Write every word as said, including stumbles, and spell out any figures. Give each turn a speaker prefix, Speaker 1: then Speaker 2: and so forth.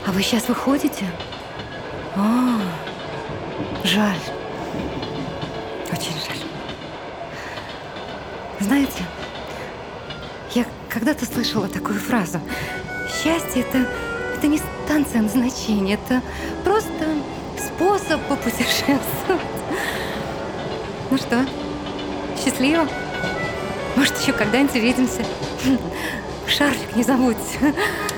Speaker 1: А вы сейчас выходите? А, жаль. Очень жаль. Знаете, я когда-то слышала такую фразу. Счастье это, это не станция назначения, это просто способ попутешествовать. Ну что, счастливо? Может, еще когда-нибудь увидимся? Шарфик не забудьте.